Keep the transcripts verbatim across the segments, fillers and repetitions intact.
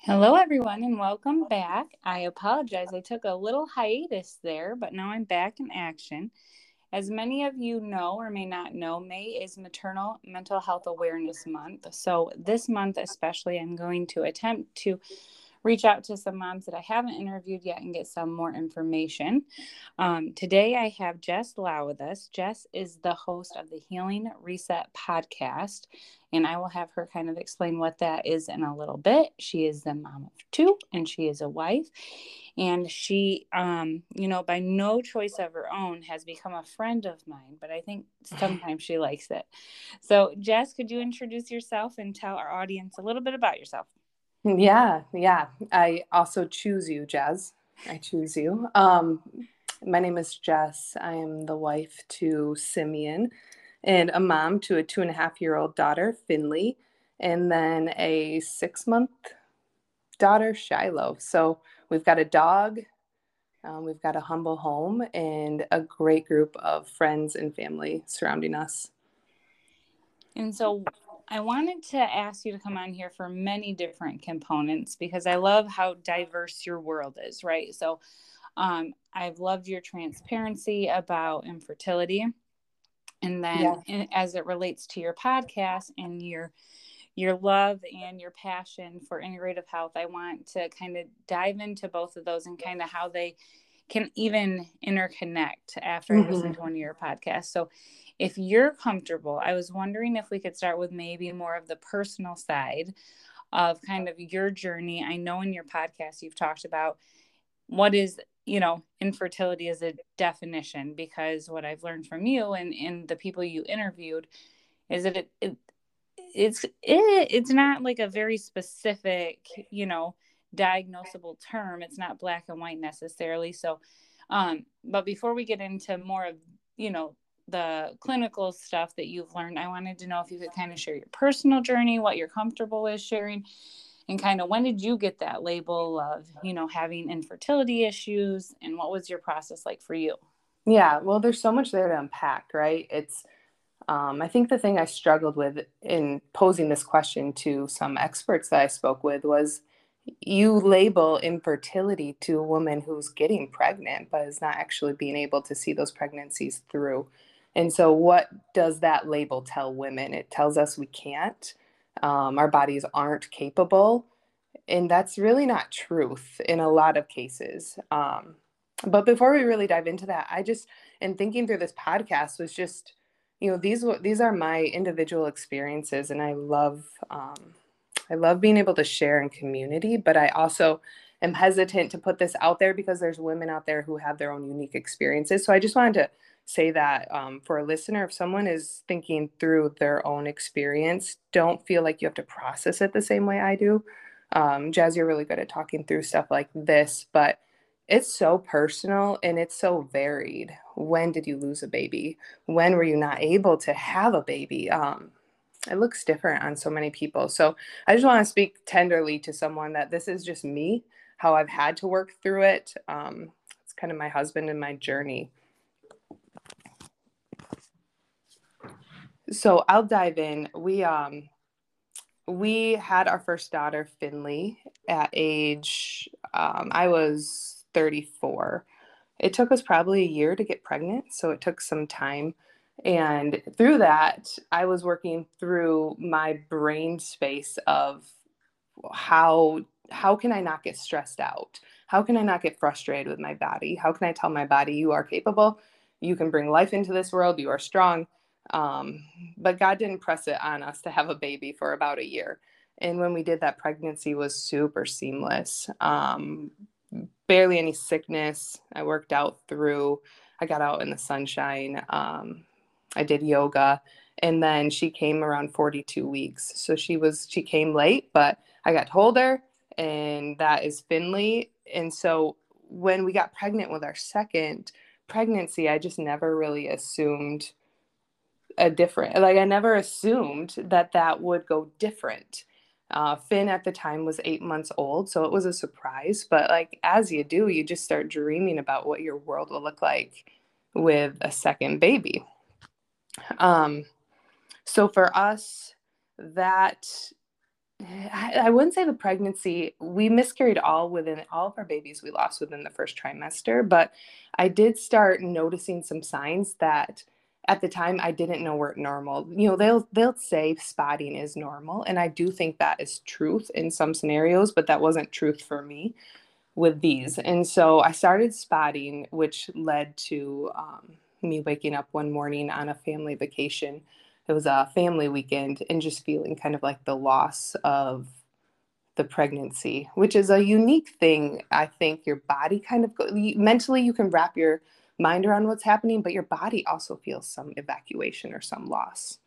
Hello, everyone, and welcome back. I apologize. I took a little hiatus there, but now I'm back in action. As many of you know or may not know, May is Maternal Mental Health Awareness Month. So, this month especially, I'm going to attempt to reach out to some moms that I haven't interviewed yet and get some more information. Um, today, I have Jess Lau with us. Jess is the host of the Healing Reset podcast, and I will have her kind of explain what that is in a little bit. She is the mom of two, and she is a wife. And she, um, you know, by no choice of her own, has become a friend of mine, but I think sometimes she likes it. So, Jess, could you introduce yourself and tell our audience a little bit about yourself? Yeah, yeah. I also choose you, Jazz. I choose you. Um, my name is Jess. I am the wife to Simeon and a mom to a two and a half year old daughter, Finley, and then a six month daughter, Shiloh. So we've got a dog, um, we've got a humble home, and a great group of friends and family surrounding us. And so I wanted to ask you to come on here for many different components because I love how diverse your world is, right? So um, I've loved your transparency about infertility. And then Yeah. in, as it relates to your podcast and your your love and your passion for integrative health, I want to kind of dive into both of those and kind of how they can even interconnect after I listen hmm to one of your podcasts. So if you're comfortable, I was wondering if we could start with maybe more of the personal side of kind of your journey. I know in your podcast you've talked about what is, you know, infertility as a definition, because what I've learned from you and, and the people you interviewed is that it, it it's it, it's not like a very specific, you know, diagnosable term. It's not black and white necessarily. So um but before we get into more of, you know, the clinical stuff that you've learned, I wanted to know if you could kind of share your personal journey, what you're comfortable with sharing, and kind of when did you get that label of, you know, having infertility issues, and what was your process like for you? Yeah. Well, there's so much there to unpack, right? It's Um, I think the thing I struggled with in posing this question to some experts that I spoke with was you label infertility to a woman who's getting pregnant, but is not actually being able to see those pregnancies through. And so, what does that label tell women? It tells us we can't, um, our bodies aren't capable. And that's really not truth in a lot of cases. Um, but before we really dive into that, I just, in thinking through this podcast, was just, you know, these these are my individual experiences, and I love, um, I love being able to share in community. But I also am hesitant to put this out there because there's women out there who have their own unique experiences. So I just wanted to say that um, for a listener, if someone is thinking through their own experience, don't feel like you have to process it the same way I do. Um, Jazz, you're really good at talking through stuff like this, but it's so personal and it's so varied. When did you lose a baby? When were you not able to have a baby? Um, it looks different on so many people. So I just want to speak tenderly to someone that this is just me, how I've had to work through it. Um, it's kind of my husband and my journey. So I'll dive in. We um we had our first daughter, Finley, at age, um, I was thirty-four. It took us probably a year to get pregnant, so it took some time. And through that, I was working through my brain space of how how can I not get stressed out? How can I not get frustrated with my body? How can I tell my body you are capable? You can bring life into this world. You are strong. Um, but God didn't press it on us to have a baby for about a year. And when we did, that pregnancy was super seamless. Um, barely any sickness. I worked out through. I got out in the sunshine. Um, I did yoga, and then she came around forty-two weeks. So she was she came late, but I got to hold her, and that is Finley. And so when we got pregnant with our second pregnancy, I just never really assumed a different, like I never assumed that that would go different. Uh, Finn at the time was eight months old, so it was a surprise. But like as you do, you just start dreaming about what your world will look like with a second baby. Um, so for us, that I, I wouldn't say the pregnancy, we miscarried all within all of our babies we lost within the first trimester, but I did start noticing some signs that at the time I didn't know were normal. You know, they'll they'll say spotting is normal, and I do think that is truth in some scenarios, but that wasn't truth for me with these. And so I started spotting, which led to um, me waking up one morning on a family vacation. It was a family weekend and just feeling kind of like the loss of the pregnancy, which is a unique thing. I think your body kind of go, mentally you can wrap your mind around what's happening, but your body also feels some evacuation or some loss.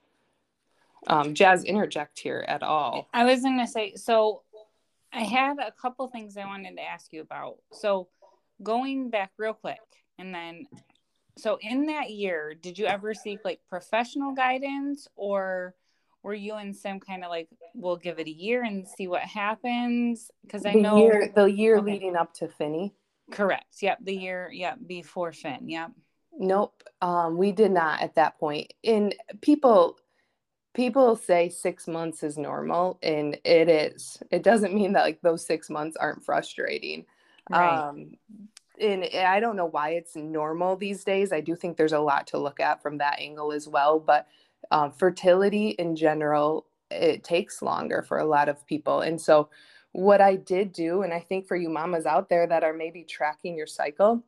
Um, Jazz, interject here at all. I was going to say, so I had a couple things I wanted to ask you about. So going back real quick, and then, so in that year, did you ever seek like professional guidance, or were you in some kind of like, we'll give it a year and see what happens? Because I The know year, the year okay. leading up to Finney. Correct. Yep. The year, yep, before Finn. Yep. Nope. Um, we did not at that point. And people people say six months is normal, and it is. It doesn't mean that like those six months aren't frustrating. Right. Um, and I don't know why it's normal these days. I do think there's a lot to look at from that angle as well. But um, fertility in general, it takes longer for a lot of people. And so, what I did do, and I think for you mamas out there that are maybe tracking your cycle,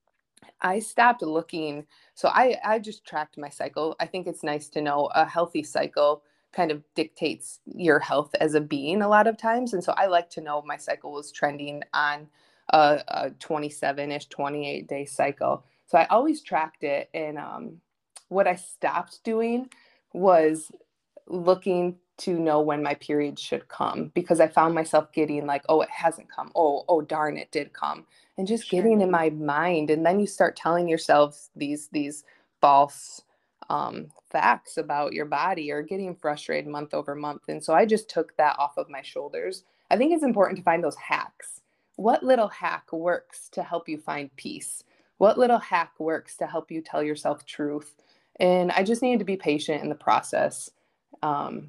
I stopped looking. So I, I just tracked my cycle. I think it's nice to know a healthy cycle kind of dictates your health as a being a lot of times. And so I like to know my cycle was trending on a, a twenty-seven-ish, twenty-eight day cycle. So I always tracked it. And um, what I stopped doing was looking to know when my period should come, because I found myself getting like, oh, it hasn't come. Oh, oh, darn, it did come. And just Sure. getting in my mind. And then you start telling yourself these, these false um, facts about your body, or getting frustrated month over month. And so I just took that off of my shoulders. I think it's important to find those hacks. What little hack works to help you find peace? What little hack works to help you tell yourself truth? And I just needed to be patient in the process, um,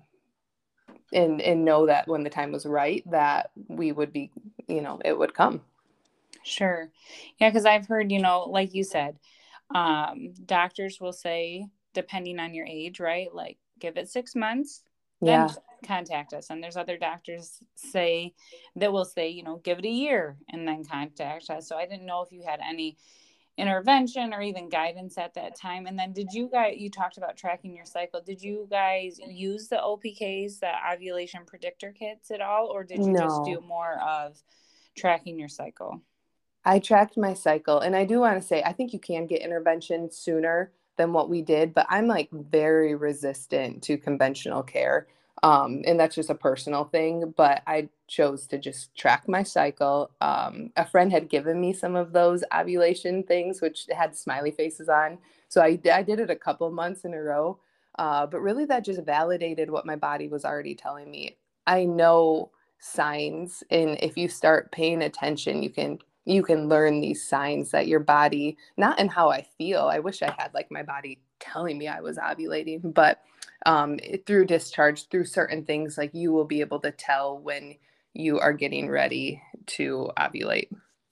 and and know that when the time was right, that we would be, you know, it would come. Sure. Yeah, because I've heard, you know, like you said, um, doctors will say, depending on your age, right? Like, give it six months, then Yeah. contact us. And there's other doctors say that will say, you know, give it a year and then contact us. So I didn't know if you had any intervention or even guidance at that time. And then did you guys, you talked about tracking your cycle. Did you guys use the O P Ks, the ovulation predictor kits at all? Or did you just do No, more of tracking your cycle? I tracked my cycle. And I do want to say, I think you can get intervention sooner than what we did, but I'm like very resistant to conventional care. Um, and that's just a personal thing. But I chose to just track my cycle. Um, a friend had given me some of those ovulation things, which had smiley faces on. So I, I did it a couple months in a row. Uh, but really, that just validated what my body was already telling me. I know signs, and if you start paying attention, you can you can learn these signs that your body, not in how I feel. I wish I had like my body telling me I was ovulating, but um, it, through discharge, through certain things, like you will be able to tell when you are getting ready to ovulate.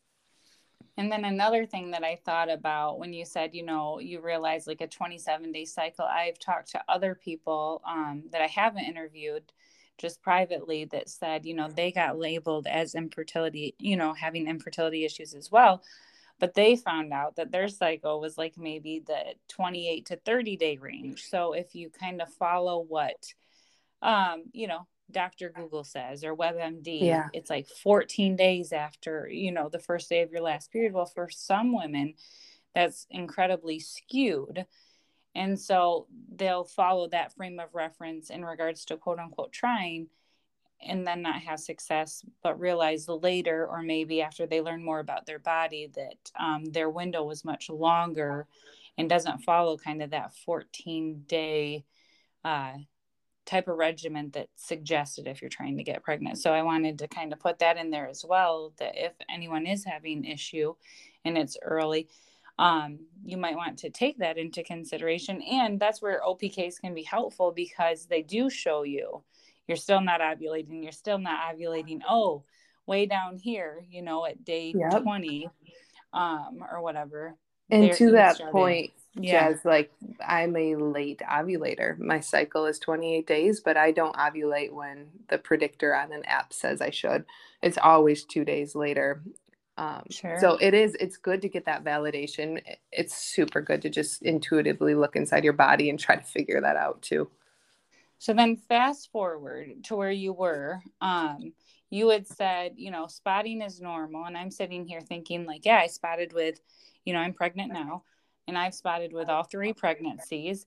And then another thing that I thought about when you said, you know, you realize like a twenty-seven day cycle, I've talked to other people um, that I haven't interviewed just privately that said, you know, they got labeled as infertility, you know, having infertility issues as well. But they found out that their cycle was like maybe the twenty-eight to thirty day range. So if you kind of follow what, um, you know, Doctor Google says or WebMD, Yeah. it's like fourteen days after, you know, the first day of your last period. Well, for some women, that's incredibly skewed. And so they'll follow that frame of reference in regards to quote unquote trying and then not have success, but realize later, or maybe after they learn more about their body, that um, their window was much longer and doesn't follow kind of that fourteen day uh, type of regimen that's suggested if you're trying to get pregnant. So I wanted to kind of put that in there as well, that if anyone is having an issue and it's early, um, you might want to take that into consideration. And that's where O P Ks can be helpful because they do show you you're still not ovulating. You're still not ovulating. Oh, way down here, you know, at day Yep. twenty, um, or whatever. And There to you that started. point, Yeah. Jazz, like I'm a late ovulator. My cycle is twenty-eight days, but I don't ovulate when the predictor on an app says I should. It's always two days later. Um, Sure. So it is, it's good to get that validation. It's super good to just intuitively look inside your body and try to figure that out too. So then fast forward to where you were, um, you had said, you know, spotting is normal. And I'm sitting here thinking like, yeah, I spotted with, you know, I'm pregnant now and I've spotted with all three pregnancies.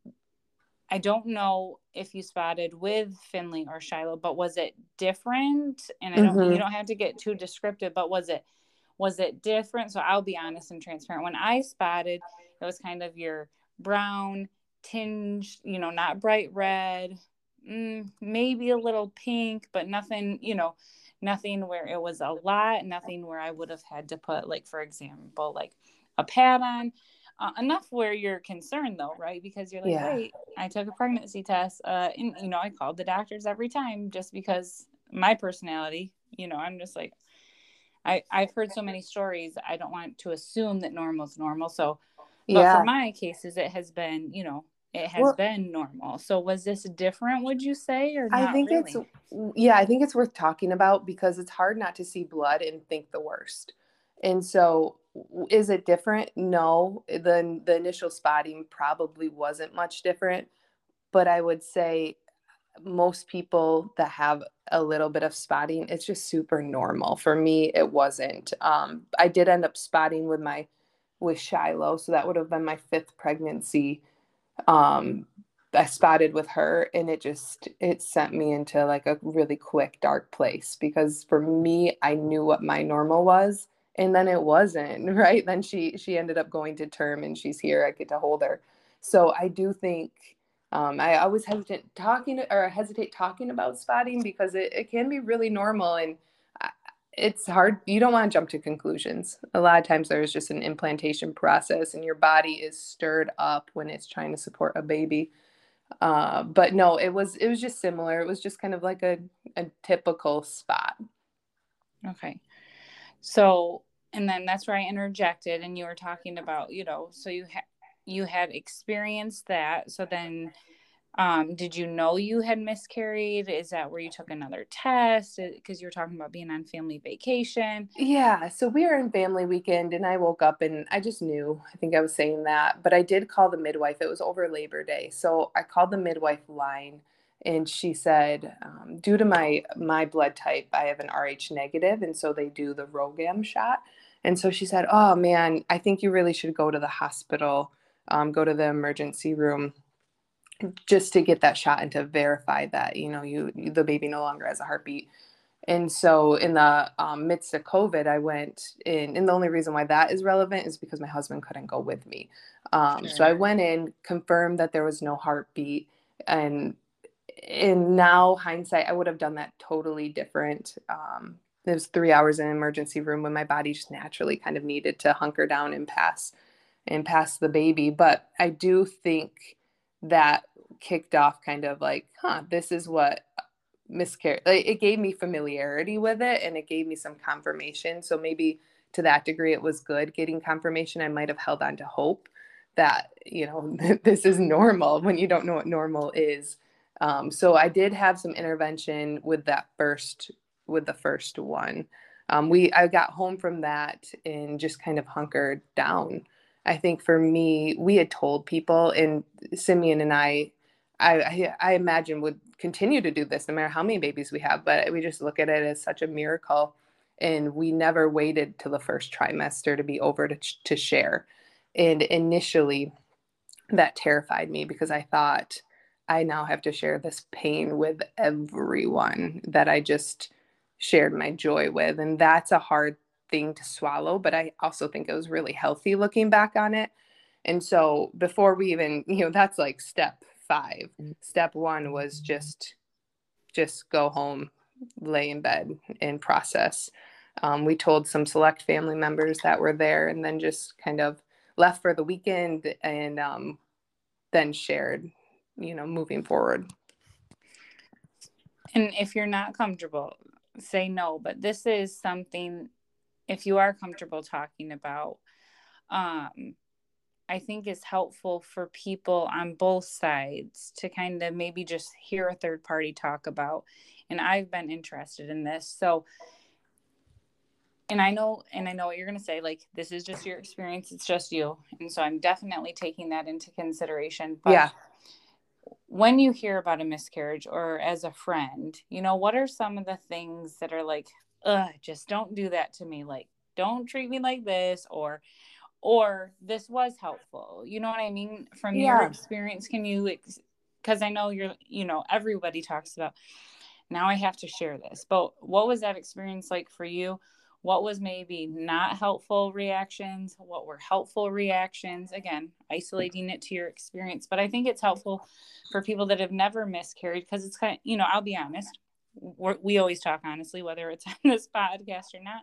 I don't know if you spotted with Finley or Shiloh, but was it different? And I don't, Mm-hmm. you don't have to get too descriptive, but was it, was it different? So I'll be honest and transparent. When I spotted, it was kind of your brown tinge, you know, not bright red, mm, maybe a little pink, but nothing, you know, nothing where it was a lot, nothing where I would have had to put, like, for example, like a pad on. Uh, enough where you're concerned though, right? Because you're like, Yeah. wait, I took a pregnancy test. Uh, and you know, I called the doctors every time just because my personality, you know, I'm just like, I, I've heard so many stories. I don't want to assume that normal is normal. So, but for Yeah. my cases, it has been, you know, it has Well, been normal. So was this different, would you say, or I not think it's, really? yeah, I think it's worth talking about because it's hard not to see blood and think the worst. And so, w- is it different? No. The, the initial spotting probably wasn't much different, but I would say most people that have a little bit of spotting, it's just super normal. For me, it wasn't. Um, I did end up spotting with my, with Shiloh. So that would have been my fifth pregnancy. Um, I spotted with her and it just, it sent me into like a really quick dark place because for me, I knew what my normal was and then it wasn't, right? Then she, she ended up going to term and she's here. I get to hold her. So I do think, um, I always hesitate talking or hesitate talking about spotting because it, it can be really normal and I, it's hard. You don't want to jump to conclusions. A lot of times there's just an implantation process and your body is stirred up when it's trying to support a baby. Uh, but no, it was, it was just similar. It was just kind of like a, a typical spot. Okay. So, and then that's where I interjected and you were talking about, you know, so you had, you had experienced that. So then, Um, did you know you had miscarried? Is that where you took another test? Because you were talking about being on family vacation. Yeah, so we were in family weekend and I woke up and I just knew. I think I was saying that, but I did call the midwife. It was over Labor Day. So I called the midwife line and she said, um, due to my my blood type, I have an R H negative, and so they do the RhoGAM shot. And so she said, "Oh man, I think you really should go to the hospital, um, go to the emergency room just to get that shot and to verify that, you know, you the baby no longer has a heartbeat." And so in the um, midst of COVID, I went in, and the only reason why that is relevant is because my husband couldn't go with me. Um, so Sure. I went in, confirmed that there was no heartbeat, and in now hindsight, I would have done that totally different. Um, it was three hours in an emergency room when my body just naturally kind of needed to hunker down and pass and pass the baby. But I do think that kicked off kind of like, huh, this is what miscarriage, like, it gave me familiarity with it and it gave me some confirmation. So maybe to that degree, it was good getting confirmation. I might have held on to hope that, you know, this is normal when you don't know what normal is. Um, so I did have some intervention with that first, with the first one. Um, we, I got home from that and just kind of hunkered down. I think for me, we had told people, and Simeon and I, I, I, I imagine would continue to do this no matter how many babies we have, but we just look at it as such a miracle. And we never waited till the first trimester to be over to, to share. And initially, that terrified me because I thought I now have to share this pain with everyone that I just shared my joy with. And that's a hard thing to swallow, but I also think it was really healthy looking back on it. And so before we even, you know, that's like step five. Step one was just just go home, lay in bed and process. Um, we told some select family members that were there and then just kind of left for the weekend and um, then shared, you know, moving forward. And if you're not comfortable, say no. But this is something, if you are comfortable talking about, um, I think is helpful for people on both sides to kind of maybe just hear a third party talk about. And I've been interested in this. So, and I know, and I know what you're going to say, like, this is just your experience. It's just you. And so I'm definitely taking that into consideration. But Yeah. when you hear about a miscarriage or as a friend, you know, what are some of the things that are like, ugh, just don't do that to me. Like, don't treat me like this, or, or this was helpful. You know what I mean? From your Yeah. experience, can you, because I know you're, you know, everybody talks about, now I have to share this, but what was that experience like for you? What was maybe not helpful reactions? What were helpful reactions? Again, isolating it to your experience. But I think it's helpful for people that have never miscarried, because it's kind of, you know, I'll be honest, we're, we always talk honestly, whether it's on this podcast or not.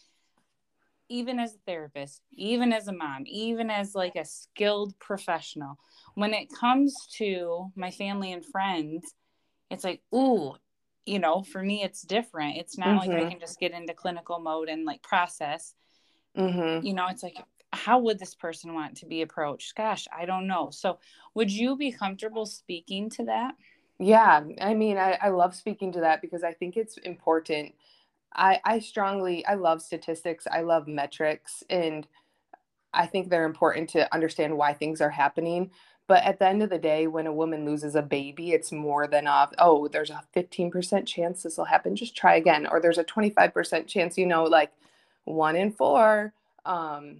Even as a therapist, even as a mom, even as like a skilled professional, when it comes to my family and friends, it's like, ooh, you know, for me, it's different. It's not Mm-hmm. like I can just get into clinical mode and like process. Mm-hmm. You know, it's like, how would this person want to be approached? Gosh, I don't know. So would you be comfortable speaking to that? Yeah. I mean, I, I love speaking to that because I think it's important. I, I strongly, I love statistics. I love metrics, and I think they're important to understand why things are happening. But at the end of the day, when a woman loses a baby, it's more than a, oh, there's a fifteen percent chance this will happen. Just try again. Or there's a twenty-five percent chance, you know, like one in four. Um,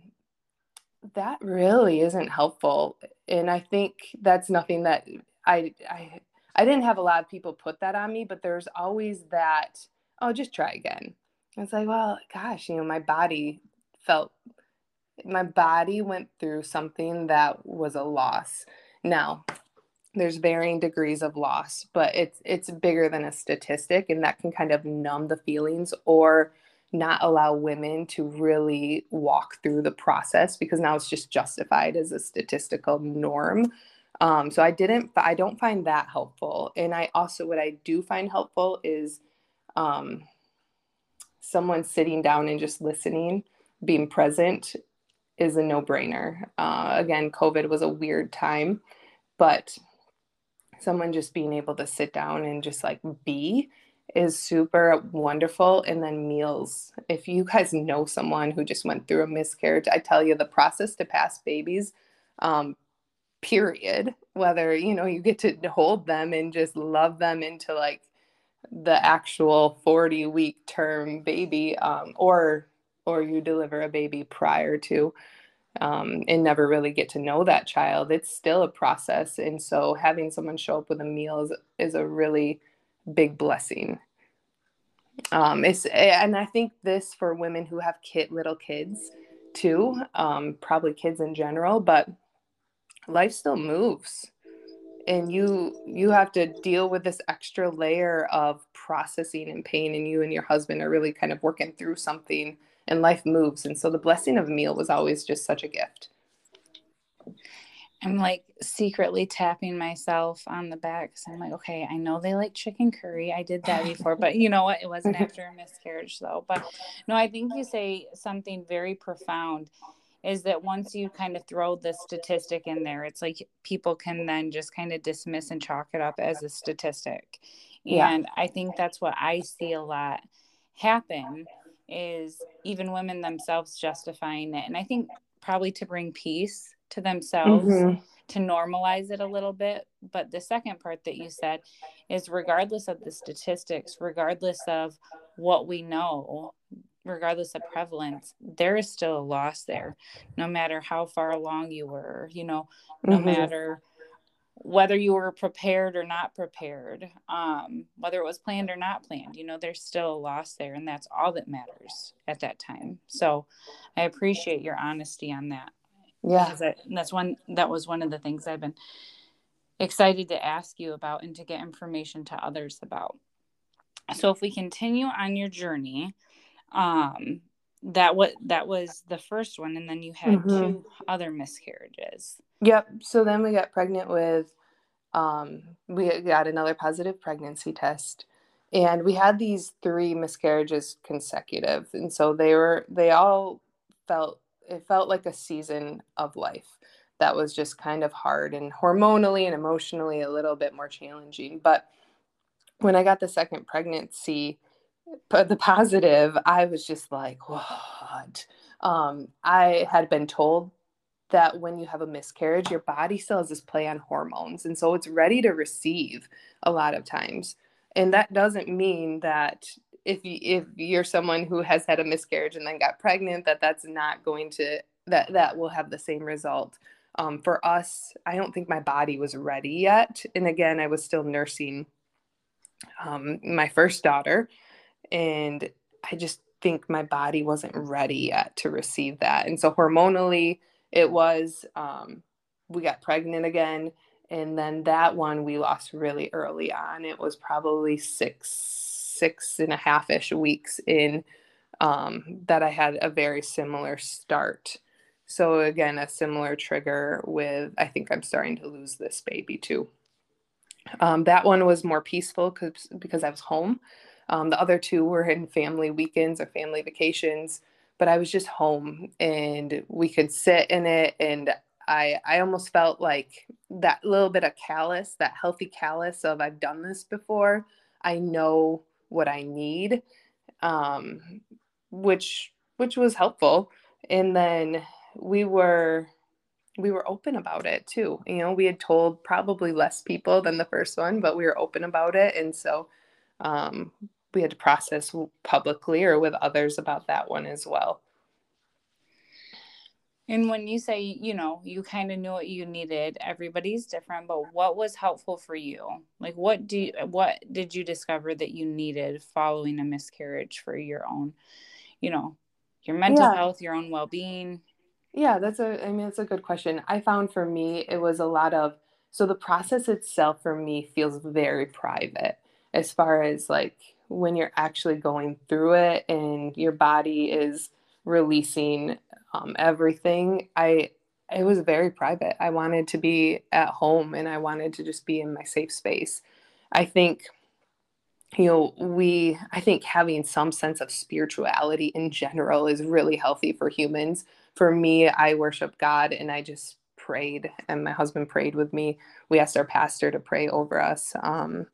that really isn't helpful. And I think that's nothing that I, I, I didn't have a lot of people put that on me, but there's always that, oh, just try again. It's like, well, gosh, you know, my body felt my body went through something that was a loss. Now, there's varying degrees of loss, but it's it's bigger than a statistic, and that can kind of numb the feelings or not allow women to really walk through the process, because now it's just justified as a statistical norm. Um, so I didn't, I don't find that helpful. And I also, what I do find helpful is um, someone sitting down and just listening, being present, is a no-brainer. Uh, again, COVID was a weird time, but someone just being able to sit down and just like be is super wonderful. And then meals. If you guys know someone who just went through a miscarriage, I tell you, the process to pass babies, um, period, whether, you know, you get to hold them and just love them into like the actual forty week term baby, um, or or you deliver a baby prior to, um, and never really get to know that child, it's still a process. And so having someone show up with a meal is, is a really big blessing. Um, it's, and I think this for women who have kid, little kids too, um, probably kids in general, but life still moves. And you you have to deal with this extra layer of processing and pain, and you and your husband are really kind of working through something, and life moves. And so the blessing of a meal was always just such a gift. I'm like secretly tapping myself on the back because I'm like, okay, I know they like chicken curry. I did that before, but you know what? It wasn't after a miscarriage though. But no, I think you say something very profound, is that once you kind of throw the statistic in there, it's like people can then just kind of dismiss and chalk it up as a statistic. Yeah. And I think that's what I see a lot happen, is even women themselves justifying it. And I think probably to bring peace to themselves, Mm-hmm. to normalize it a little bit. But the second part that you said is, regardless of the statistics, regardless of what we know, regardless of prevalence, there is still a loss there, no matter how far along you were, you know, no Mm-hmm. matter whether you were prepared or not prepared, um, whether it was planned or not planned, you know, there's still a loss there. And that's all that matters at that time. So I appreciate your honesty on that. Yeah. Because I, that's one, that was one of the things I've been excited to ask you about and to get information to others about. So if we continue on your journey, um, that what that was the first one, and then you had Mm-hmm. two other miscarriages. Yep. So then we got pregnant with, um, we got another positive pregnancy test, And we had these three miscarriages consecutive. And so they were, they all felt, it felt like a season of life that was just kind of hard and hormonally and emotionally a little bit more challenging. But when I got the second pregnancy, but the positive, I was just like, what? Um, I had been told that when you have a miscarriage, your body still has this play on hormones. And so it's ready to receive a lot of times. And that doesn't mean that if you, if you're someone who has had a miscarriage and then got pregnant, that that's not going to, that, that will have the same result. Um, for us, I don't think my body was ready yet. And again, I was still nursing um, my first daughter. And I just think my body wasn't ready yet to receive that. And so hormonally, it was, um, we got pregnant again. And then that one we lost really early on. It was probably six, six and a half ish weeks in um, that I had a very similar start. So again, a similar trigger with, I think I'm starting to lose this baby too. Um, that one was more peaceful because because I was home. Um, the other two were in family weekends or family vacations, but I was just home and we could sit in it. And I I almost felt like that little bit of callous, that healthy callous of I've done this before. I know what I need, um, which which was helpful. And then we were we were open about it too. You know, we had told probably less people than the first one, but we were open about it. And so um, we had to process publicly or with others about that one as well. And when you say, you know, you kind of knew what you needed, everybody's different, but what was helpful for you? Like what do you, what did you discover that you needed following a miscarriage for your own, you know, your mental Yeah. health, your own well-being? Yeah, that's a, I mean, it's a good question. I found for me, it was a lot of, so the process itself for me feels very private as far as like when you're actually going through it and your body is releasing um, everything. I, it was very private. I wanted to be at home and I wanted to just be in my safe space. I think you know, we, I think having some sense of spirituality in general is really healthy for humans. For me, I worship God and I just prayed, and my husband prayed with me. We asked our pastor to pray over us. Um,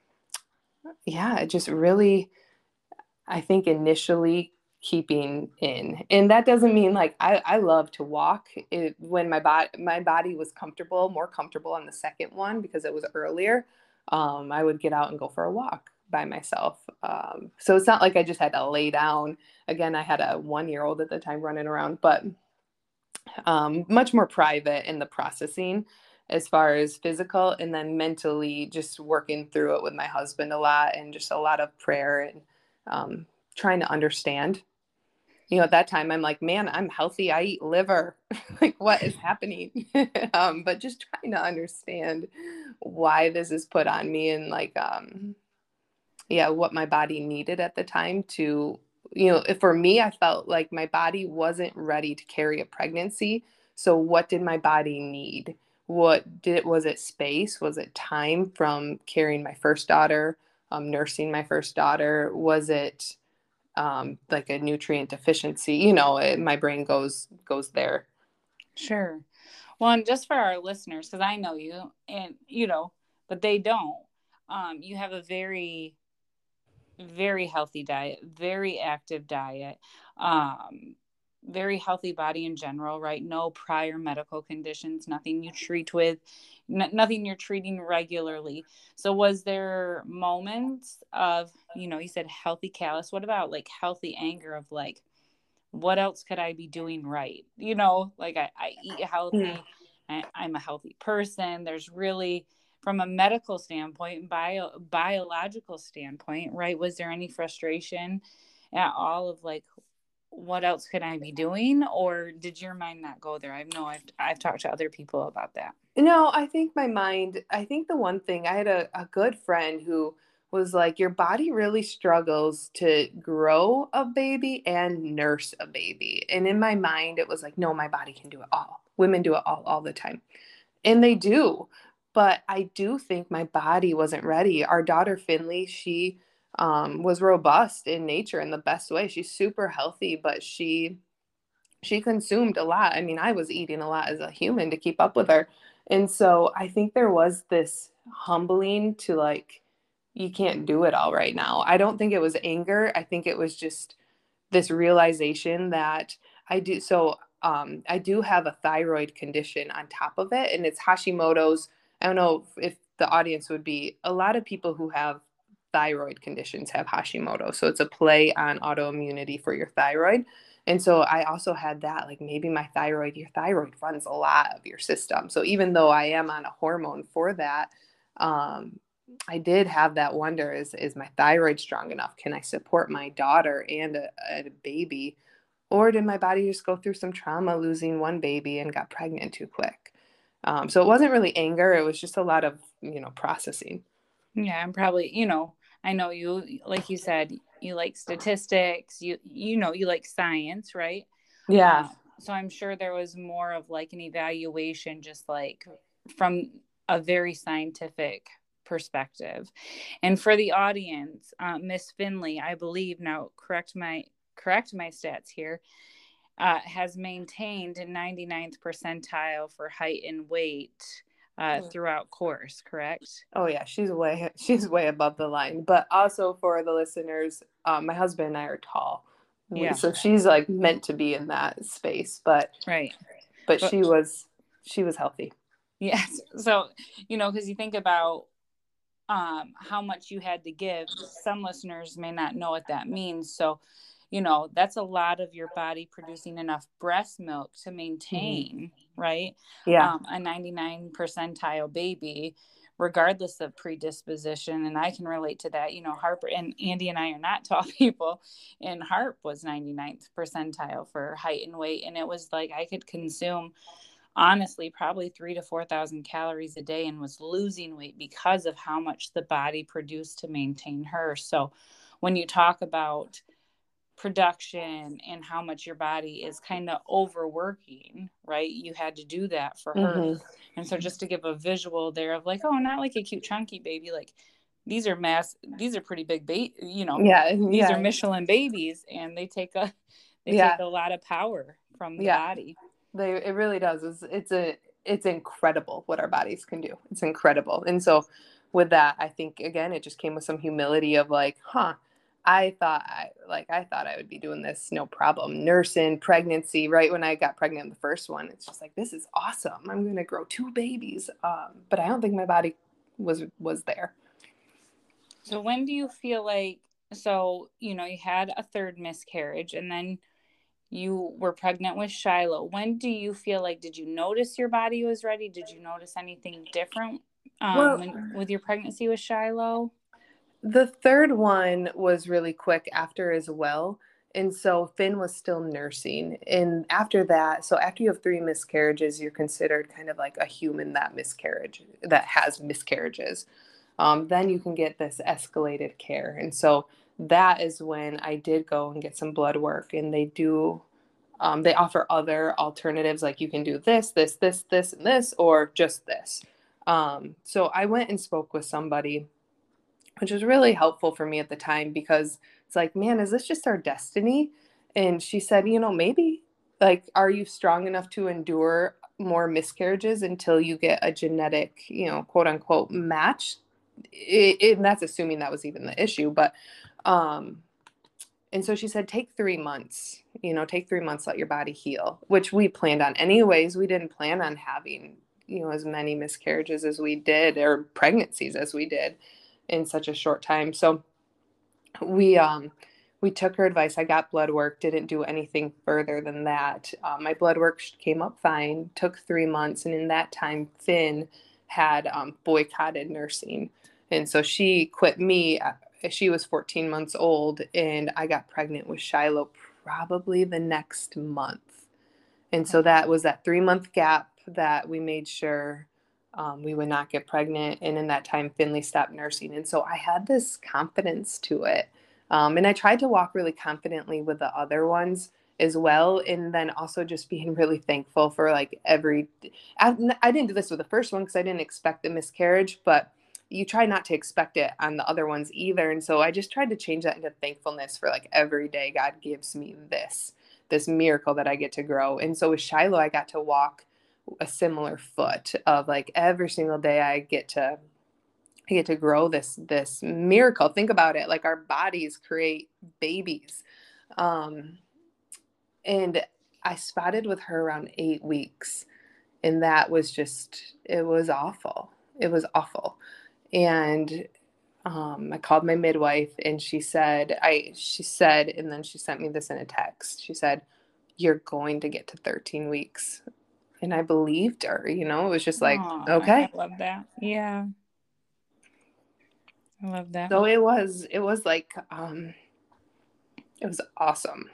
yeah, it just really, I think initially keeping in, and that doesn't mean like I, I love to walk it, when my body my body was comfortable, more comfortable on the second one because it was earlier. Um, I would get out and go for a walk by myself. Um, so it's not like I just had to lay down. Again, I had a one year old at the time running around, but um, much more private in the processing as far as physical, and then mentally just working through it with my husband a lot and just a lot of prayer and um, trying to understand. You know, at that time, I'm like, man, I'm healthy. I eat liver. Like, what is happening? um, but just trying to understand why this is put on me and like, um, yeah, what my body needed at the time to, you know, for me, I felt like my body wasn't ready to carry a pregnancy. So what did my body need? What did it, was it space? Was it time from carrying my first daughter, um, nursing my first daughter? Was it um, like a nutrient deficiency? You know, it, my brain goes, goes there. Sure. Well, and just for our listeners, because I know you and, you know, but they don't, um, you have a very, very healthy diet, very active diet, um, very healthy body in general, right? No prior medical conditions, nothing you treat with, n- nothing you're treating regularly. So was there moments of, you know, you said healthy callus. What about like healthy anger of like, what else could I be doing right? You know, like I, I eat Yeah. healthy. I, I'm a healthy person. There's really, from a medical standpoint, bio, biological standpoint, right? Was there any frustration at all of like, what else could I be doing? Or did your mind not go there? I know I've, I've talked to other people about that. No, I think my mind, I think the one thing, I had a, a good friend who was like, your body really struggles to grow a baby and nurse a baby. And in my mind, it was like, no, my body can do it all. Women do it all, all the time. And they do. But I do think my body wasn't ready. Our daughter, Finley, she um, was robust in nature in the best way. She's super healthy, but she she consumed a lot. I mean, I was eating a lot as a human to keep up with her. And so I think there was this humbling to like, you can't do it all right now. I don't think it was anger. I think it was just this realization that I do. So um, I do have a thyroid condition on top of it, and it's Hashimoto's. I don't know if the audience would be, a lot of people who have thyroid conditions have Hashimoto. So it's a play on autoimmunity for your thyroid. And so I also had that, like maybe my thyroid, your thyroid runs a lot of your system. So even though I am on a hormone for that, um, I did have that wonder, is, is my thyroid strong enough? Can I support my daughter and a, a baby? Or did my body just go through some trauma losing one baby and got pregnant too quick? Um, so it wasn't really anger. It was just a lot of, you know, processing. Yeah, I'm probably, you know, I know you, like you said, you like statistics, you, you know, you like science, right? Yeah. Uh, so I'm sure there was more of like an evaluation, just like from a very scientific perspective. And for the audience, uh, Miss Finley, I believe, now correct my correct my stats here, uh, has maintained a ninety-ninth percentile for height and weight uh, throughout course, correct? Oh yeah, she's way she's way above the line. But also for the listeners, um, my husband and I are tall, we, Yeah, so she's like meant to be in that space. But right. but But she was she was healthy. yes, so you know, because you think about um, how much you had to give. Some listeners may not know what that means. So, you know, that's a lot of your body producing enough breast milk to maintain, mm-hmm. right? Yeah. Um, a ninety-nine percentile baby, regardless of predisposition. And I can relate to that. You know, Harper and Andy and I are not tall people, and Harp was ninety-ninth percentile for height and weight. And it was like I could consume honestly probably three to four thousand calories a day and was losing weight because of how much the body produced to maintain her. So when you talk about production and how much your body is kind of overworking, right, you had to do that for her. Mm-hmm. And so just to give a visual there of like, oh, not like a cute chunky baby, like these are mass these are pretty big ba- you know yeah these yeah. are Michelin babies, and they take a they yeah. take a lot of power from the yeah. body. They, it really does. It's, it's a, it's incredible what our bodies can do. It's incredible. And so with that, I think, again, it just came with some humility of like, huh, I thought I, like, I thought I would be doing this, no problem. Nursing, pregnancy, right? When I got pregnant, the first one, it's just like, this is awesome. I'm going to grow two babies. Um, but I don't think my body was, was there. So when do you feel like, so, you know, you had a third miscarriage and then you were pregnant with Shiloh. When do you feel like, did you notice your body was ready? Did you notice anything different um, well, when, with your pregnancy with Shiloh? The third one was really quick after as well. And so Finn was still nursing. And after that, so after you have three miscarriages, you're considered kind of like a human that miscarriage, that has miscarriages. Um, then you can get this escalated care. And so that is when I did go and get some blood work, and they do, um, they offer other alternatives. Like you can do this, this, this, this, and this, or just this. Um, so I went and spoke with somebody, which was really helpful for me at the time, because it's like, man, is this just our destiny? And she said, you know, maybe, like, are you strong enough to endure more miscarriages until you get a genetic, you know, quote unquote match? It, it, and that's assuming that was even the issue. But, um, and so she said, take three months, you know, take three months, let your body heal, which we planned on anyways. We didn't plan on having, you know, as many miscarriages as we did, or pregnancies as we did in such a short time. So we, um, we took her advice. I got blood work, didn't do anything further than that. Uh, my blood work came up fine, took three months. And in that time, Finn had um, boycotted nursing. And so she quit me. She was fourteen months old, and I got pregnant with Shiloh probably the next month. And so that was that three month gap that we made sure um, we would not get pregnant. And in that time, Finley stopped nursing. And so I had this confidence to it. Um, and I tried to walk really confidently with the other ones as well. And then also just being really thankful for like every, I, I didn't do this with the first one because I didn't expect the miscarriage, but you try not to expect it on the other ones either. And so I just tried to change that into thankfulness for like every day God gives me this, this miracle that I get to grow. And so with Shiloh, I got to walk a similar foot of like every single day I get to I get to grow this this miracle. Think about it, like our bodies create babies. Um, and I spotted with her around eight weeks, and that was just, it was awful. It was awful. And um, I called my midwife, and she said, I she said, and then she sent me this in a text. She said, "You're going to get to thirteen weeks." And I believed her, you know, it was just like, Oh, I okay. love that. Yeah. I love that. So it was, it was like, um, it was awesome.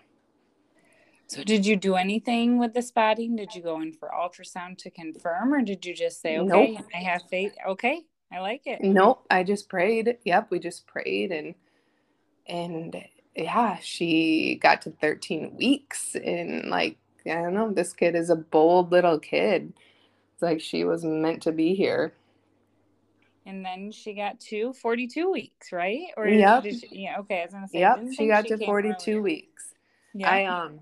So did you do anything with the spotting? Did you go in for ultrasound to confirm, or did you just say, okay, Nope. I have faith. Okay. I like it. Nope. I just prayed. Yep. We just prayed, and, and yeah, she got to thirteen weeks, and like, I don't know, this kid is a bold little kid. It's like she was meant to be here. And then she got to forty-two weeks, right? Or Yep. did she, yeah, okay. I was going to say, I Yep. didn't She think got she to came forty-two earlier. weeks. Yeah. I, um,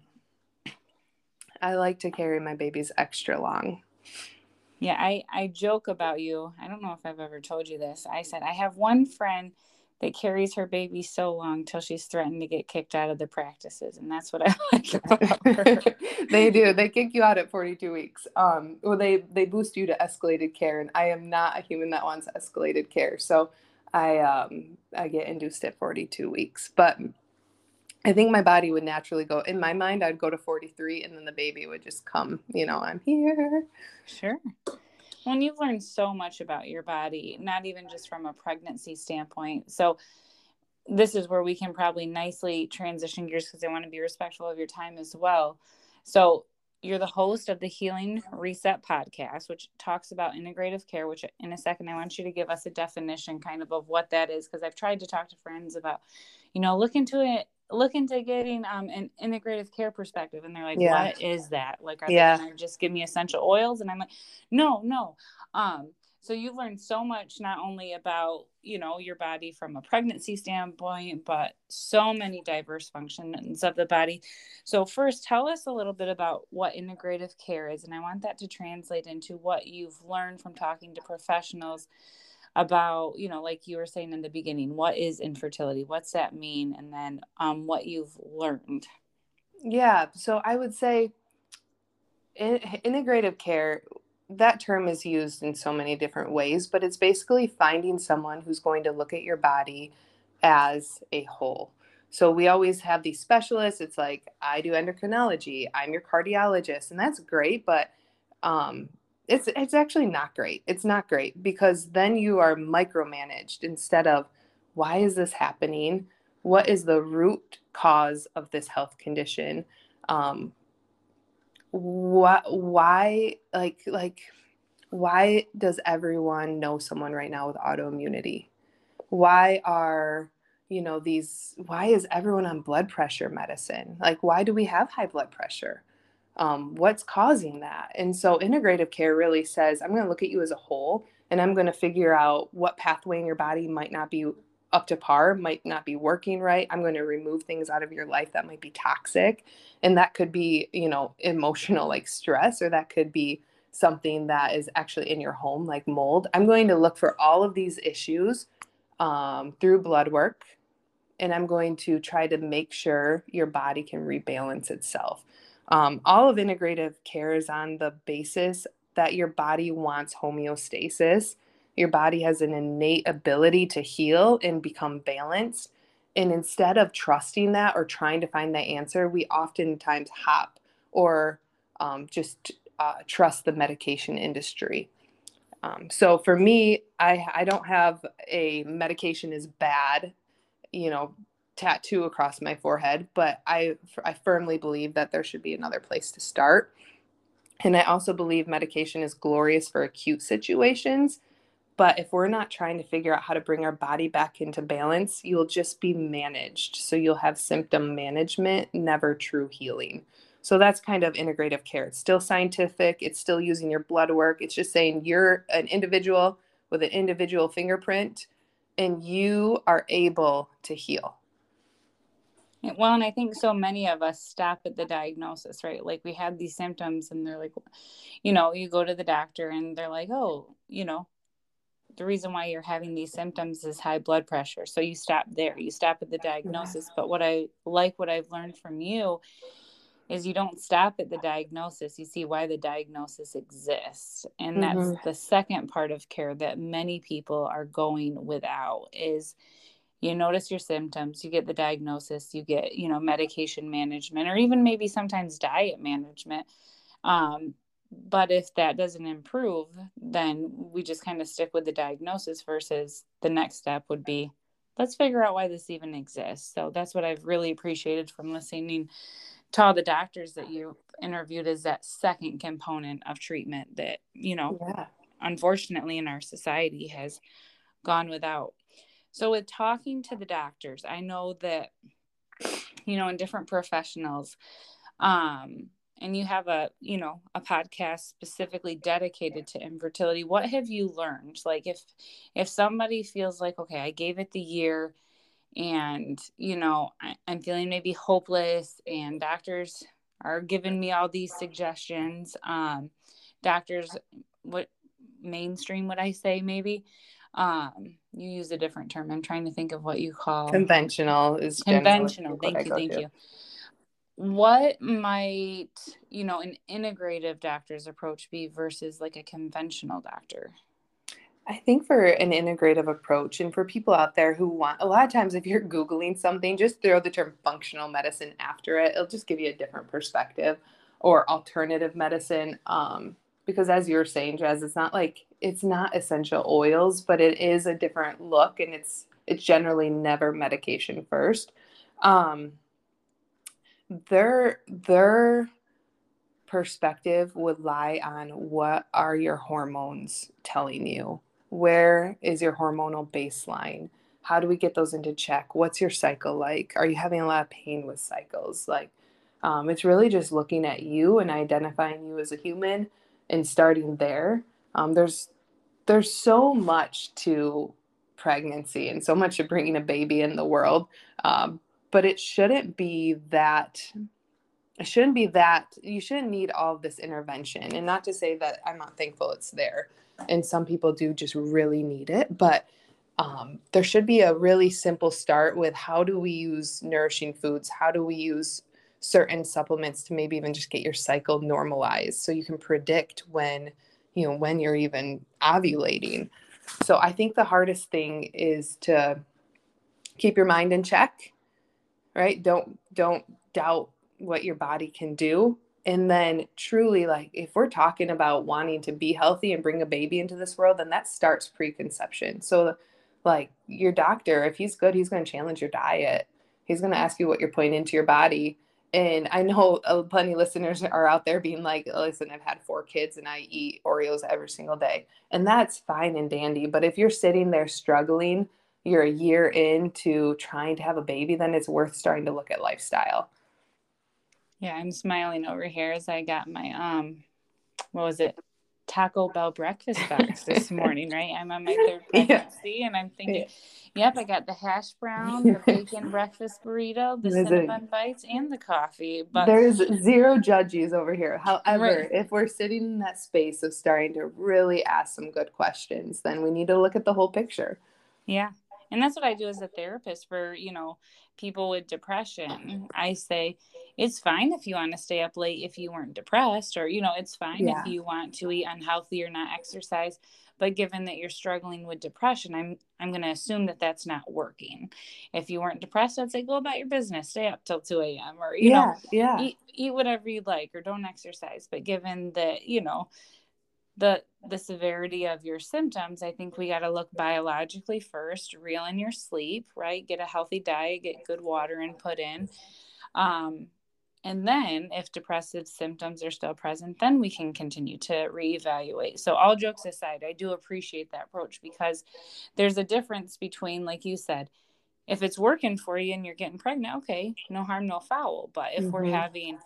I like to carry my babies extra long. Yeah, I, I joke about you. I don't know if I've ever told you this. I said, I have one friend that carries her baby so long till she's threatened to get kicked out of the practices. And that's what I like about her. They do. They kick you out at forty-two weeks. Um, well, they, they boost you to escalated care. And I am not a human that wants escalated care. So I, um, I get induced at forty-two weeks. But I think my body would naturally go, in my mind, I'd go to forty-three, and then the baby would just come, you know, I'm here. Sure. Well, and you've learned so much about your body, not even just from a pregnancy standpoint. So this is where we can probably nicely transition gears, because I want to be respectful of your time as well. So you're the host of the Healing Reset podcast, which talks about integrative care, which in a second, I want you to give us a definition kind of of what that is. Because I've tried to talk to friends about, you know, look into it, look into getting um, an integrative care perspective. And they're like, Yeah. what is that? Like, are Yeah. they going to just give me essential oils? And I'm like, no, no. Um, so you've learned so much, not only about, you know, your body from a pregnancy standpoint, but so many diverse functions of the body. So first, tell us a little bit about what integrative care is. And I want that to translate into what you've learned from talking to professionals about, you know, like you were saying in the beginning, what is infertility? What's that mean? And then um, what you've learned. Yeah. So I would say in, integrative care, that term is used in so many different ways, but it's basically finding someone who's going to look at your body as a whole. So we always have these specialists. It's like, I do endocrinology, I'm your cardiologist, and that's great, but um, it's it's actually not great. It's not great, because then you are micromanaged instead of, why is this happening? What is the root cause of this health condition? Um, why, why, like, like, why does everyone know someone right now with autoimmunity? Why are, you know, these, why is everyone on blood pressure medicine? Like, why do we have high blood pressure? Um, what's causing that? And so integrative care really says, I'm going to look at you as a whole, and I'm going to figure out what pathway in your body might not be up to par, might not be working right. I'm going to remove things out of your life that might be toxic. And that could be, you know, emotional, like stress, or that could be something that is actually in your home, like mold. I'm going to look for all of these issues um, through blood work, and I'm going to try to make sure your body can rebalance itself. Um, all of integrative care is on the basis that your body wants homeostasis. Your body has an innate ability to heal and become balanced. And instead of trusting that or trying to find that answer, we oftentimes hop or um, just uh, trust the medication industry. Um, so for me, I, I don't have a medication is bad, you know, tattoo across my forehead, but I, I firmly believe that there should be another place to start. And I also believe medication is glorious for acute situations. But if we're not trying to figure out how to bring our body back into balance, you'll just be managed. So you'll have symptom management, never true healing. So that's kind of integrative care. It's still scientific. It's still using your blood work. It's just saying you're an individual with an individual fingerprint, and you are able to heal. Well, and I think so many of us stop at the diagnosis, right? Like we have these symptoms and they're like, you know, you go to the doctor and they're like, oh, you know, the reason why you're having these symptoms is high blood pressure. So you stop there, you stop at the diagnosis. But what I like, what I've learned from you is you don't stop at the diagnosis. You see why the diagnosis exists. And that's mm-hmm. the second part of care that many people are going without is you notice your symptoms, you get the diagnosis, you get, you know, medication management, or even maybe sometimes diet management. Um, but if that doesn't improve, then we just kind of stick with the diagnosis versus the next step would be, let's figure out why this even exists. So that's what I've really appreciated from listening to all the doctors that you interviewed, is that second component of treatment that, you know, yeah. unfortunately in our society has gone without. So with talking to the doctors, I know that, you know, in different professionals, um, and you have a, you know, a podcast specifically dedicated to infertility. What have you learned? Like if, if somebody feels like, okay, I gave it the year and, you know, I, I'm feeling maybe hopeless and doctors are giving me all these suggestions. Um, doctors, what mainstream would I say maybe? Um, you use a different term. I'm trying to think of what you call conventional is conventional. Thank you. Thank to. you. What might, you know, an integrative doctor's approach be versus like a conventional doctor? I think for an integrative approach, and for people out there who want, a lot of times if you're Googling something, just throw the term functional medicine after it. It'll just give you a different perspective, or alternative medicine. Um, because as you're saying, Jazz, it's not like, it's not essential oils, but it is a different look, and it's, it's generally never medication first. Um, their, their perspective would lie on what are your hormones telling you? Where is your hormonal baseline? How do we get those into check? What's your cycle like? Are you having a lot of pain with cycles? Like, um, it's really just looking at you and identifying you as a human and starting there. Um, there's, there's so much to pregnancy and so much to bringing a baby in the world. Um, but it shouldn't be that, it shouldn't be that, you shouldn't need all of this intervention. And not to say that I'm not thankful it's there. And some people do just really need it. But um, there should be a really simple start with, how do we use nourishing foods? How do we use certain supplements to maybe even just get your cycle normalized so you can predict when, you know, when you're even ovulating. So I think the hardest thing is to keep your mind in check, right? Don't, don't doubt what your body can do. And then truly, like, if we're talking about wanting to be healthy and bring a baby into this world, then that starts preconception. So like your doctor, if he's good, he's going to challenge your diet. He's going to ask you what you're putting into your body. And I know uh, plenty of listeners are out there being like, listen, I've had four kids and I eat Oreos every single day. And that's fine and dandy. But if you're sitting there struggling, you're a year into trying to have a baby, then it's worth starting to look at lifestyle. Yeah, I'm smiling over here as I got my, um, what was it? Taco Bell breakfast box this morning, right? I'm on my third pregnancy yeah. and I'm thinking, yep, I got the hash brown, the bacon breakfast burrito, the Cinnabon bites, and the coffee. But there's zero judges over here. However, right. if we're sitting in that space of starting to really ask some good questions, then we need to look at the whole picture. Yeah. And that's what I do as a therapist for, you know, people with depression. I say, it's fine if you want to stay up late if you weren't depressed, or, you know, it's fine yeah. if you want to eat unhealthy or not exercise. But given that you're struggling with depression, I'm I'm going to assume that that's not working. If you weren't depressed, I'd say go about your business, stay up till two a.m. or, you yeah, know, yeah. eat, eat whatever you like, or don't exercise. But given that, you know, the the severity of your symptoms, I think we got to look biologically first, reel in your sleep, right? Get a healthy diet, get good water input in. Um, and then if depressive symptoms are still present, then we can continue to reevaluate. So all jokes aside, I do appreciate that approach, because there's a difference between, like you said, if it's working for you and you're getting pregnant, okay, no harm, no foul. But if mm-hmm. we're having,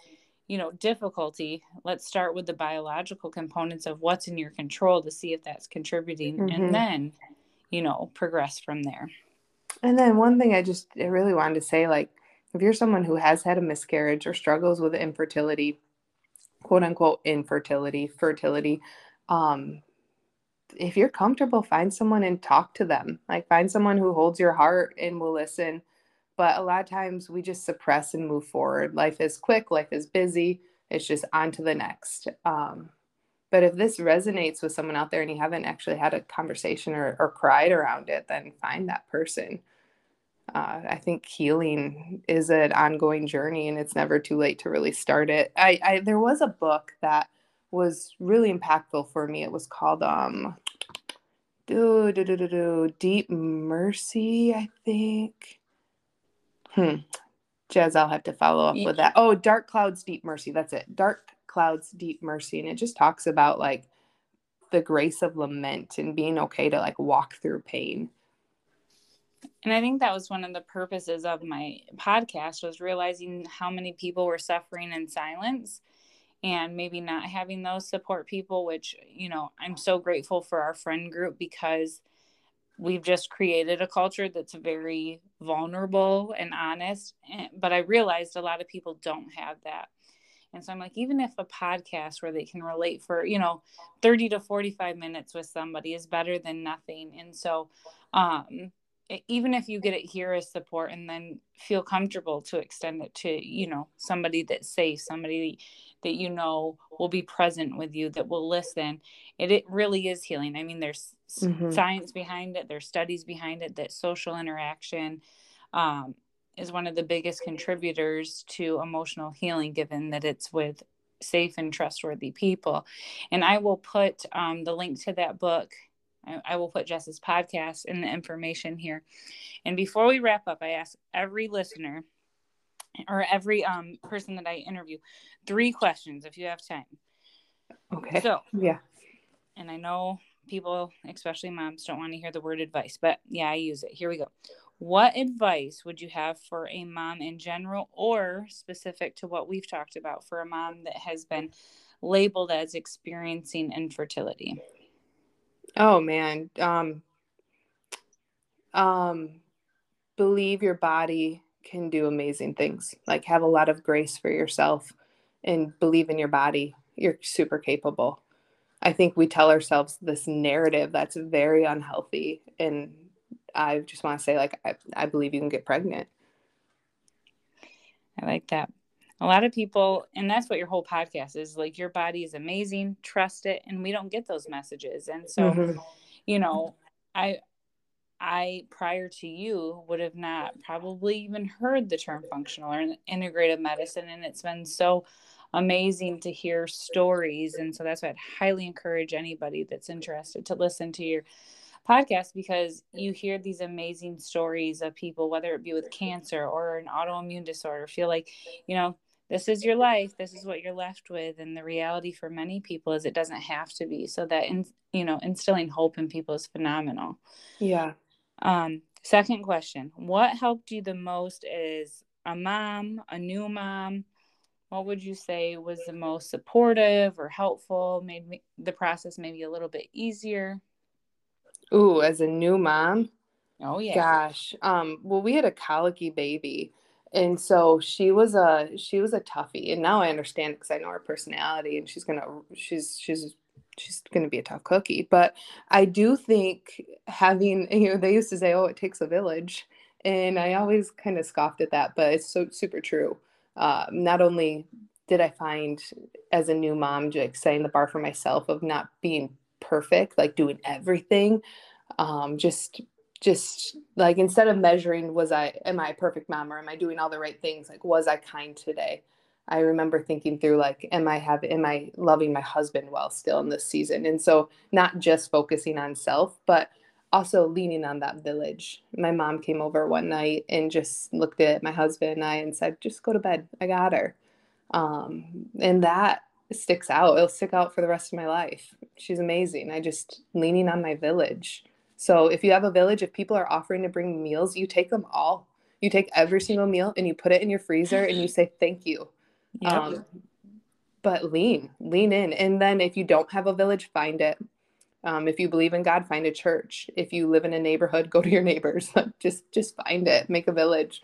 you know, difficulty, let's start with the biological components of what's in your control to see if that's contributing, mm-hmm. and then, you know, progress from there. And then one thing I just I really wanted to say, like, if you're someone who has had a miscarriage or struggles with infertility, quote unquote infertility, fertility, um, if you're comfortable, find someone and talk to them. Like, find someone who holds your heart and will listen. But a lot of times we just suppress and move forward. Life is quick, life is busy. It's just on to the next. Um, but if this resonates with someone out there and you haven't actually had a conversation or, or cried around it, then find that person. Uh, I think healing is an ongoing journey, and it's never too late to really start it. I, I there was a book that was really impactful for me. It was called um, do, do, do, do, do, Deep Mercy, I think. Hmm. Jez, I'll have to follow up with that. Oh, Dark Clouds, Deep Mercy. That's it. Dark Clouds, Deep Mercy. And it just talks about like the grace of lament and being okay to like walk through pain. And I think that was one of the purposes of my podcast, was realizing how many people were suffering in silence and maybe not having those support people, which, you know, I'm so grateful for our friend group, because we've just created a culture that's very vulnerable and honest. But I realized a lot of people don't have that. And so I'm like, even if a podcast where they can relate for, you know, thirty to forty-five minutes with somebody is better than nothing. And so, um, even if you get it here as support, and then feel comfortable to extend it to, you know, somebody that's safe, somebody that, you know, will be present with you, that will listen. It, it really is healing. I mean, there's mm-hmm. science behind it. There's studies behind it that social interaction um, is one of the biggest contributors to emotional healing, given that it's with safe and trustworthy people. And I will put um, the link to that book. I will put Jess's podcast in the information here. And before we wrap up, I ask every listener or every um, person that I interview three questions if you have time. Okay. So, yeah. And I know people, especially moms, don't want to hear the word advice, but yeah, I use it. Here we go. What advice would you have for a mom in general, or specific to what we've talked about, for a mom that has been labeled as experiencing infertility? Oh man. Um, um, believe your body can do amazing things. Like, have a lot of grace for yourself and believe in your body. You're super capable. I think we tell ourselves this narrative that's very unhealthy. And I just want to say, like, I, I believe you can get pregnant. I like that. A lot of people, and that's what your whole podcast is, like, your body is amazing, trust it. And we don't get those messages. And so, mm-hmm. you know, I, I, prior to you, would have not probably even heard the term functional or integrative medicine. And it's been so amazing to hear stories. And so that's why I'd highly encourage anybody that's interested to listen to your podcast, because you hear these amazing stories of people, whether it be with cancer or an autoimmune disorder, feel like, you know, this is your life. This is what you're left with. And the reality for many people is it doesn't have to be. So that, in, you know, instilling hope in people is phenomenal. Yeah. Um, second question, what helped you the most as a mom, a new mom? What would you say was the most supportive or helpful, made me, the process maybe a little bit easier? Ooh, as a new mom? Oh, yeah. Gosh. Um, well, we had a colicky baby. And so she was a, she was a toughie. And now I understand, because I know her personality, and she's going to, she's, she's, she's going to be a tough cookie. But I do think having, you know, they used to say, oh, it takes a village. And I always kind of scoffed at that, but it's so super true. Uh, not only did I find as a new mom, like setting the bar for myself of not being perfect, like doing everything, um, just, just like, instead of measuring, was I, am I a perfect mom, or am I doing all the right things? Like, was I kind today? I remember thinking through, like, am I have, am I loving my husband well still in this season? And so not just focusing on self, but also leaning on that village. My mom came over one night and just looked at my husband and I and said, just go to bed. I got her. Um, and that sticks out. It'll stick out for the rest of my life. She's amazing. I just leaning on my village. So if you have a village, if people are offering to bring meals, you take them all. You take every single meal and you put it in your freezer and you say, thank you. Yep. Um, but lean, lean in. And then if you don't have a village, find it. Um, if you believe in God, find a church. If you live in a neighborhood, go to your neighbors. just, just find it, make a village.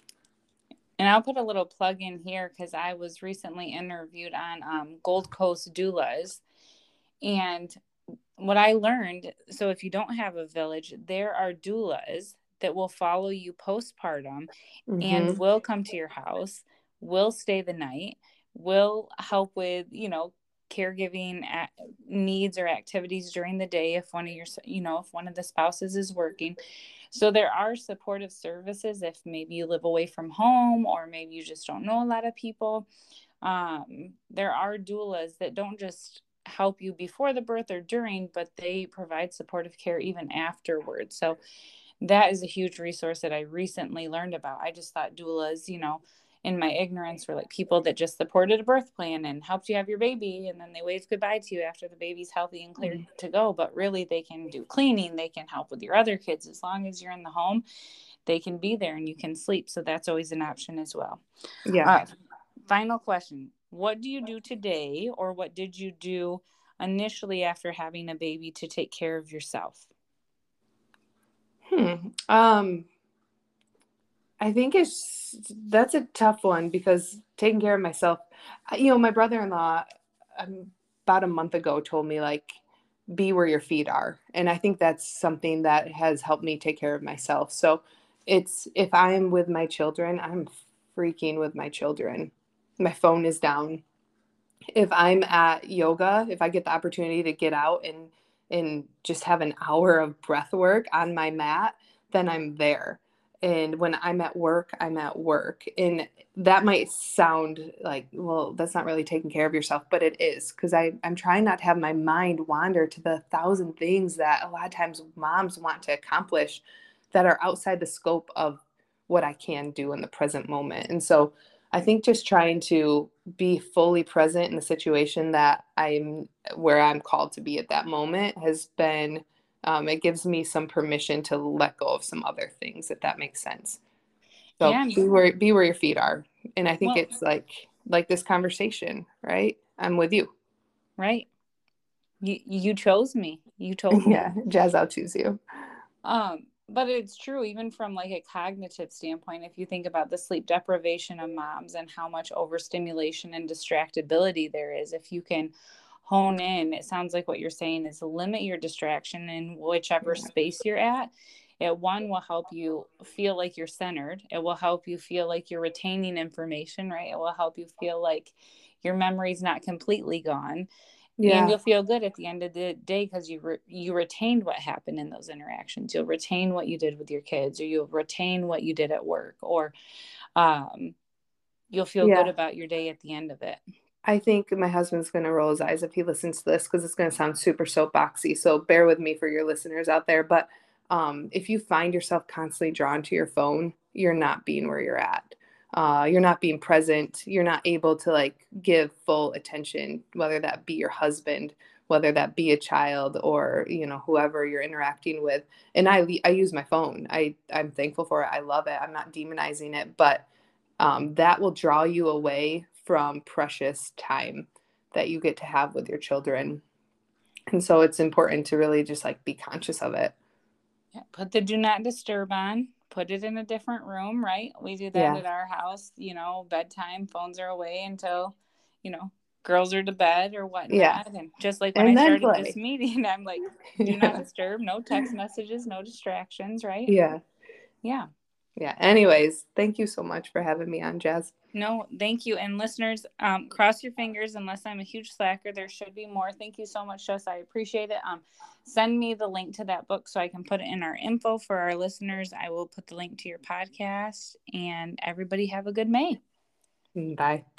And I'll put a little plug in here because I was recently interviewed on um, Gold Coast Doulas. And what I learned, so if you don't have a village, there are doulas that will follow you postpartum Mm-hmm. and will come to your house, will stay the night, will help with, you know, caregiving needs or activities during the day if one of your, you know, if one of the spouses is working. So there are supportive services if maybe you live away from home or maybe you just don't know a lot of people. Um, there are doulas that don't just help you before the birth or during, but they provide supportive care even afterwards. So that is a huge resource that I recently learned about. I just thought doulas, you know, in my ignorance, were like people that just supported a birth plan and helped you have your baby, and then they waved goodbye to you after the baby's healthy and cleared mm-hmm. to go. But really, they can do cleaning, they can help with your other kids. As long as you're in the home, they can be there and you can sleep. So that's always an option as well. Yeah. Uh, final question. What do you do today, or what did you do initially after having a baby to take care of yourself? Hmm. Um, I think it's, that's a tough one because taking care of myself, you know, my brother-in-law um, about a month ago told me, like, be where your feet are. And I think that's something that has helped me take care of myself. So it's, if I'm with my children, I'm freaking with my children. My phone is down. If I'm at yoga, if I get the opportunity to get out and, and just have an hour of breath work on my mat, then I'm there. And when I'm at work, I'm at work. And that might sound like, well, that's not really taking care of yourself, but it is, because I'm trying not to have my mind wander to the thousand things that a lot of times moms want to accomplish that are outside the scope of what I can do in the present moment. And so I think just trying to be fully present in the situation that I'm, where I'm called to be at that moment has been, Um, it gives me some permission to let go of some other things, if that makes sense. So yeah. be where, be where your feet are. And I think well, it's like, like this conversation, right? I'm with you. Right. You, you chose me. You told me. Yeah. Jazz, I'll choose you. Um, but it's true, even from like a cognitive standpoint, if you think about the sleep deprivation of moms and how much overstimulation and distractibility there is, if you can hone in, it sounds like what you're saying is limit your distraction in whichever yeah. space you're at. It one will help you feel like you're centered. It will help you feel like you're retaining information, right? It will help you feel like your memory's not completely gone. Yeah. And you'll feel good at the end of the day because you re- you retained what happened in those interactions. You'll retain what you did with your kids, or you'll retain what you did at work, or um, you'll feel yeah. good about your day at the end of it. I think my husband's going to roll his eyes if he listens to this because it's going to sound super soapboxy. So bear with me for your listeners out there. But um, if you find yourself constantly drawn to your phone, you're not being where you're at. Uh, you're not being present. You're not able to like give full attention, whether that be your husband, whether that be a child, or, you know, whoever you're interacting with. And I, I use my phone. I, I'm thankful for it. I love it. I'm not demonizing it, but um, that will draw you away from precious time that you get to have with your children. And so it's important to really just like be conscious of it. Yeah, put the do not disturb on. Put it in a different room, right? We do that yeah. at our house, you know, bedtime, phones are away until, you know, girls are to bed or whatnot. Yeah. And just like when and I started play. this meeting, I'm like, do yeah. not disturb, no text messages, no distractions, right? Yeah. Yeah. Yeah. Anyways, thank you so much for having me on, Jazz. No, thank you. And listeners, um, cross your fingers. Unless I'm a huge slacker, there should be more. Thank you so much, Jess. I appreciate it. Um, send me the link to that book so I can put it in our info for our listeners. I will put the link to your podcast, and everybody have a good May. Bye.